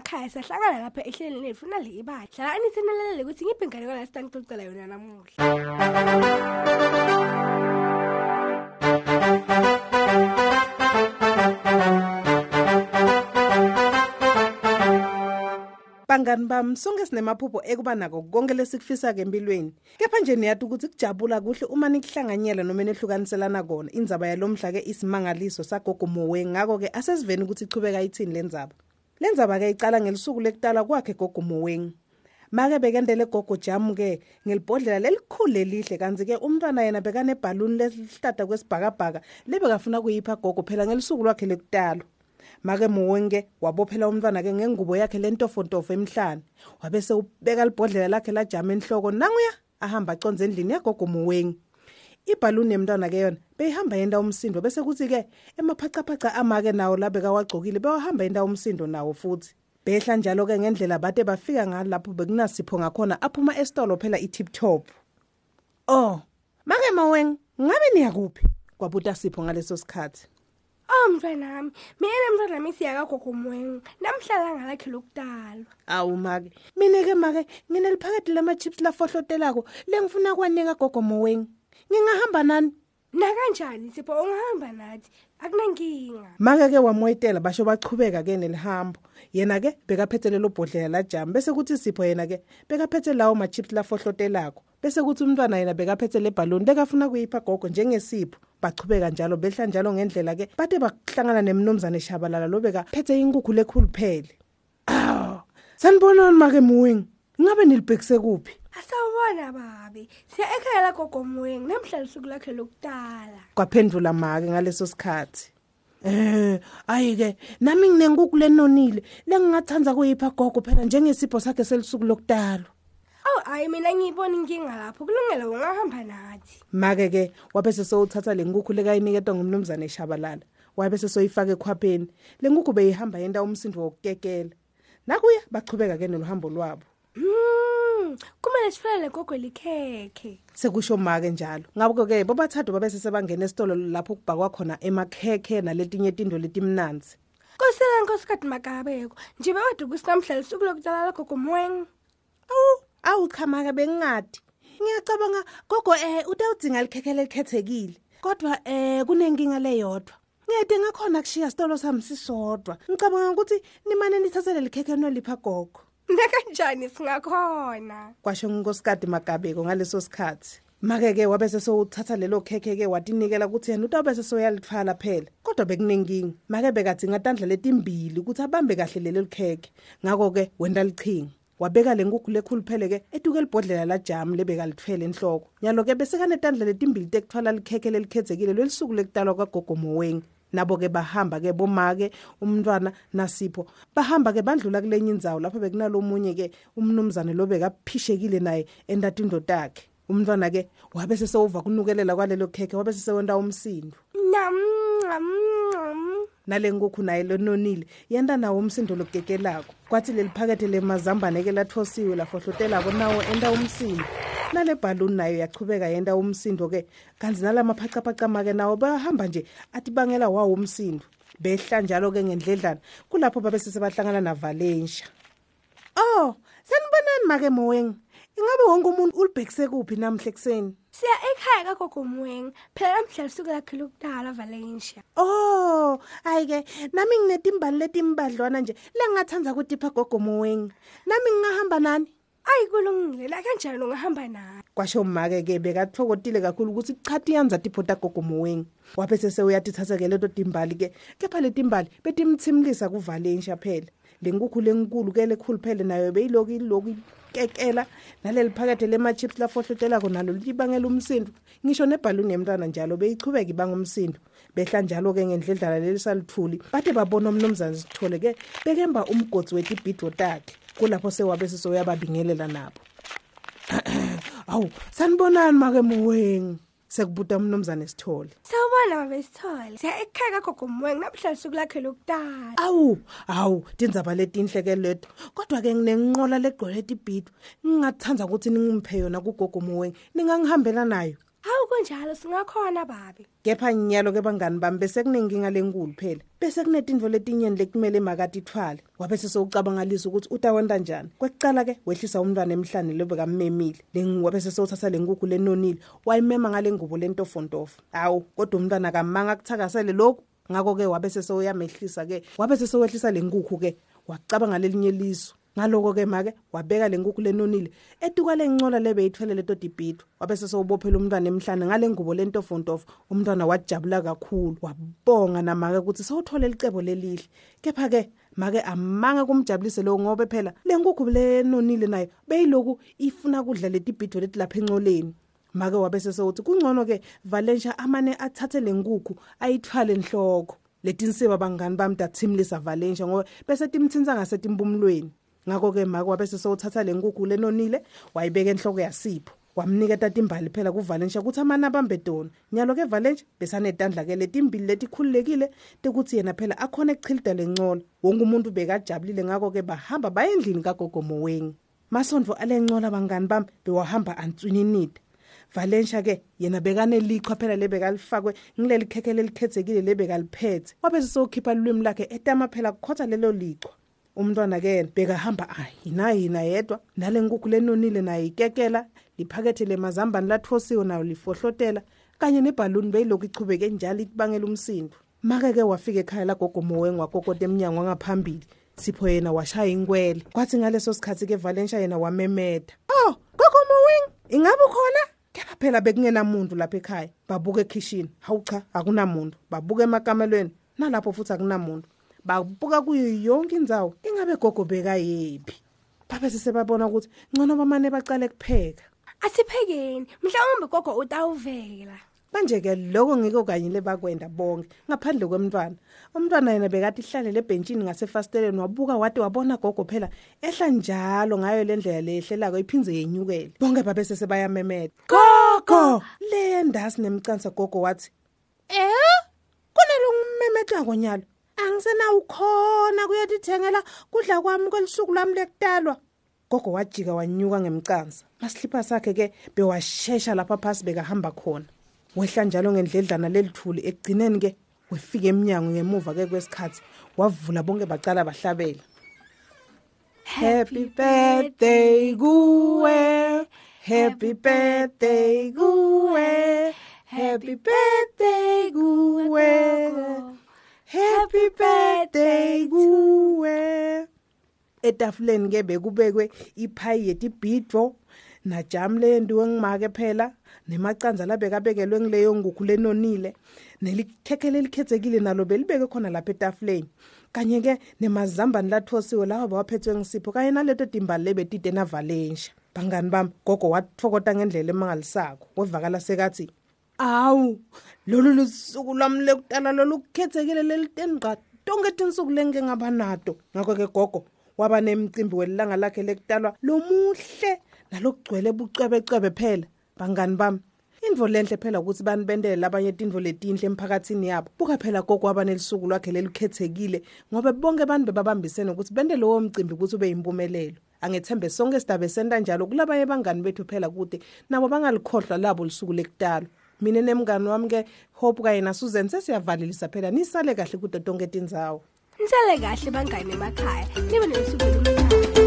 emakhaya sahlangana lapha ehlelweni lethu nale ibali. Hlala anithenelele ukuthi ngiphi ingane kwala sitangixoxela yona namuhla. Bangani bami sonke sinemaphupho ekuba nako konke lesikufisa ke empilweni. Kepha nje niyathi ukuthi kujabula kuhle uma nikuhlanganyela noma nehlukaniselana kona. Indzaba yalomhla ke isimangaliso sagogo Moweni. Ngako ke asesiveni ukuthi ichubeka ithini lenzaba. Lenzaba ke icala ngelisuku lekutala kwakhe gogo Moweni. Make bekendele gogo Jamu ke ngelibhodlela lelikhulu lelihle kanzi ke umntwana yena bekane balloon lesihlata kwesibhakabhaka lebekafuna kuyipha gogo phela ngelisuku lwakhe lekutala. Make Moweni wabophela umntwana ke ngengubo yakhe lentofontofo emhlane wabese ubeka libhodlela lakhe la Jamu enhloko nanguya ahamba aconze endlini yagogo Moweni. Ibhaluni yemntwana ke yona beyihamba yenda umsindo bese kuthi ke emaphacaphaca amake nawo la bekawagcokile bewahamba yenda umsindo nawo futhi. Behla njalo ke ngendlela bade bafika ngalapho bekunasipho ngakhona aphuma esitolo phela iTip Top. Oh, make Moweni ngabe niyakuphi? Kwabuta Sipho ngaleso sikhathi. Mntwanami, mina mntwanami siyakagogo Moweni. Namhlala ngalakhe lokudala. Awu make, mina ke make ngineliphakade lama chips la fohlotelako lengifuna kwanika gogo Moweni. Ngingahamba nani? Na kanjani Sipho ungahamba nathi? Akunankinga. Make ke wamoyitela basho bachubeka ke nelihambo. Yena ke bekaphethe lelo bhodlela la Jamu bese kuthi Sipho yena ke bekaphethe lawo ma chips la fohlotelako. Bese kuthi umntwana yena bekaphethe le balloon lekafuna kuyipha gogo njengesipho. Bachubeka njalo behla njalo ngendlela ke bade bahlangana nemnumzane Shabalala lo bekaphethe inkukhu lekhulu phele. Sanibona make Moweni. Ngabe nilibhekise kuphi? Asawubona babi. Siya ekhaya la gogo Moweni namhlanje usuku lakhe lokudala. Kwaphendula make ngaleso sikhathi. Ayike nami nginenkukhu lenonile lengingathanza kuyipha gogo phela njengesipho sakhe selisuku lokudala. Ayi mina ngiyibona inkinga lapho kulungile ungahamba nathi. Make ke wabese sowuthatha lenkukhu lekayiniketwa ngumnumzane Shabalala. Wabese soyifaka ekhwapheni. Lenkukhu beyihamba yenda umsindo wokukekela. Nakuya bachubeka ke nohambo lwabo. Kumele sifele gogo likhekhe. Sekusho make njalo. Ngabo ke bobathathu babese sebangena esitolo lapho kubhakwa khona emakhekhe naletinye tindo letimnanzi. Nkosela nkosikazi Makabeko. Nje bewade kusinamhlanje usuku lokudala gogo Moweni. Awu cha make bengingadi. Ngiyacabanga gogo utawudzinga likhekhe likhethekile. Kodwa kunenkinga leyodwa. Ngiyade ngakhona kushiya sitolo sami sisodwa. Ngicabanga ukuthi nimane nithathele likhekhe nolipha gogo. Nakanjani singakhona? Kwasho ngosikade Makabeko ngaleso sikhathi. Make ke wabese sowuthatha lelo khekhe ke watinikela ukuthi yena utawubese soyalithwala phela. Kodwa bekunenkinga. Make bekadzinga tandla letimbili ukuthi abambe kahle lelo khekhe. Ngako ke wenda lichinga. Wabeka lenkukhu lekhulu phele ke eduke libhodlela la Jamu lebeka lithwele enhloko. Nyalo ke bese kanetandla letimbili tekutwala likhekhe lelikhethekile lelisuku lekudala kwagogo Moweni. Nabo ke bahamba ke bomake umntwana naSipho bahamba ke bandlula kulenye indzawo lapho bekunalomunye ke umnumzane lo bekaphishekile naye endatindo takhe. Umntwana ke wabese sewuva kunukelela kwalelo khekhe wabese sewenda umsindo. Nalenkukhu naye lononile yenda nawo umsindo lokekelako. Kwathi leliphakethe lemazambane ke lathosiwe lafohlotelako nawo enda umsindo. Nale balloon nayo yachubeka yenda umsindo ke kanzi nalamaphacaphaca make nawo bahamba nje atibangela wawo umsindo. Behla njalo ke ngendledlana kulapho babese sebahlangana naValensha. Sanibonani make Moweni. Ingabe wonke umuntu ulibhekise kuphi namhle ekseni? Siya ekhaya kagogo Moweni. Phela namhlanje usuku lakhe lokudala Valensha. Ayike nami nginetimbali letimbadlwana nje lengingathanza ukutipha gogo Moweni. Nami ngingahamba nani? Ayi kulungile la kanjani ungahamba naye? Kwasho make ke bekathokotile kakhulu ukuthi chathi yanza tiphota gogo Moweni. Wabese sewuyatithatha ke leto timbali ke kepha letimbali betimthimlisa kuValensha phela. Lenkukhu lenkulu ke lekhulu phele nayo beyiloku kekela naleli phakethe lema chips la fohlotela kona lo libangela umsindo. Ngisho nebhaluni yemntwana njalo beyichubeka ibanga umsindo. Behla njalo ke ngendledlala lelisalithuli bade babona umnumzane Sithole ke bekemba umgodzi wetibhido takhe. Kulapho sewabese soyababingelela nabo. Awu sanibonani make Moweni. Sekubuta umnumzane Sithole. Sawubona babe Sithole. Siya ekhaya gogo Moweni namhlanje usuku lakhe lokudala. Awu tindzaba letinhle ke leto. Kodwa ke nginenqola legcwele tibhido. Ngingathanda ukuthi ningiphe yona kugogo Moweni. Ningangihambela nayo. kunjalo singakhona babi. Kepha nyalo ke bangani bami bese kunenkinga lenkulu phela. Bese kunetinto letinyeni lekumele makatithwale. Wabe sesocabanga ukuthi utawenda njani. Kwekucala ke wehlisa umntwana emhlane lobe kammemile. Wabe sesothatha lenkukhu lenonile. Wayimema ngale ngubo lentofontofo. Awu, kodwa umntwana kamanga kuthakasele lokho. Ngakho ke wabe sesoyamehlisa ke. Wabe sesowehlisa lenkukhu ke. Wacabanga lelinye liso. Ngaloko ke make wabeka lenkukhu lenonile etuka lencola lebe ithwele leto dibhidwa wabe sesobophela umntwana emhlane ngale ngubo lentofontofo umntwana wajabula kakhulu wabonga namake ukuthi sewuthole licebo lelihle kepha ke make amanga kumjabulise lo ngobe phela lenkukhu lenonile nayo beyiloku ifuna kudla letibhidwa leti lapha encoleni make wabe sesewuthi kungcono ke Valencia amane athathe lenkukhu ayithwale enhloko letinsiba bangani bami dathimlisa Valencia ngoba bese timthinza ngasetimpumlweni. Ngakho ke make wabe sesothatha lenkukhu lenonile wayibeka enhloko yaSipho wamnika tatimbali phela kuValencia ukuthi amana abambe dona nyalo ke Valencia besanetandla ke letimbili letikhululekile tekuthi yena phela akhona ekuchilida lencola wonke umuntu bekajabulile ngakho ke bahamba bayendlini kaGogo Moweni masondvo alencola bangani bami bewahamba antswininida Valencia ke yena bekane lichwa phela lebekalifakwe ngileli khekele likhethekile lebekaliphethe wabe sesokhipha lulwimi lakhe etama phela kukhotha lelo lichwa. Umntwana ke bekahamba yina yedwa nalenkukhu lenonile naye ikekela liphakethe lemazambane lathosiwe nayo lifohlotela kanye nebhaluni beyilokhu ichubeke njalo ikubangela umsindo. Make ke wafika ekhaya la Gogo Moweni wakokota eminyango ngaphambili Sipho yena washaya inkwele kwathi ngaleso sikhathi ke Valencia yena wamemeda. Oh Gogo Moweni ingabe khona? Kepha phela bekungenamuntu lapha ekhaya babuka ekitchen hawu cha akunamuntu babuka emakamelweni nalapho futhi akunamuntu. Babuka kuyo yonke indzawo ingabe Gogo beka yephi babe sesebabona ukuthi ngcono bamane baqale kupheka Asiphekeni mhlawumbe Gogo utawuvela manje ke lokho ngiko kanye lebakwenda bonke ngaphandle kwemntwana umntwana yena bekathi ihlale lebhentsini ngasefasteleni wabuka wade wabona Gogo phela ehla njalo ngayo lendlela lehlelako iphinze yenyukele bonke babe sesebayamemeda Gogo le ndasi nemcansa Gogo wathi kunalungimemeda konyalo angisena ukhona kuyotithengela kudla kwami kwelisuku lami lekutalwa Gogo wajika wanyuka ngemcansa maslipa sakhe ke bewashesha lapha phasi bekahamba khona wehla njalo ngendledlana lelithuli ekugcineni ke wefika eminyango ngemuva ke kwesikhathi wavula bonke bacala bahlabela Happy birthday kuwe Happy birthday kuwe Happy birthday kuwe Happy birthday kuwe etafuleni ke bekubekwe iphayi yetibhidvo na jam lendiwe ngimake phela nemacanza labekabekelwe ngileyo ngukhu lenonile nelikhekele likhethekile nalo belibeke khona lapha etafuleni kanye ke nemazambane lathosiwe lawa bawaphethwe ngisipho kanye naleto timbali lebetide na Valencia bangani bami Gogo wathokota ngendlela emangalisako wevakala sekathi awu lolu lusuku lami lekutala lolu kukhethekile lelitenqa tonke tinsuku lenge ngaba nato ngakho ke Gogo waba nemicimbi welanga lakhe lekutalwa lomuhle nalokugcwele bucwebecwebe phela bangani bami indvo lenhle phela ukuthi banibendele labanye tindvo letinhle emphakathini yabo buka phela Gogo waba nelisuku lwakhe lelikhethekile ngoba bonke abantu bebabambisene ukuthi bende lowo mcimbi ukuthi ube yimpumelelo angethembe sonke sidabe senta njalo kulabanye bangani bethu phela kude nabo bangalikhohlwa labo lisuku lekutalwa mina nemngani wami ke Hope kanye na Susan sesiyavalelisa phela nisale kahle kude tonke tindzawo Nisale kahle bangani emakhaya nibe nesuku lomthamo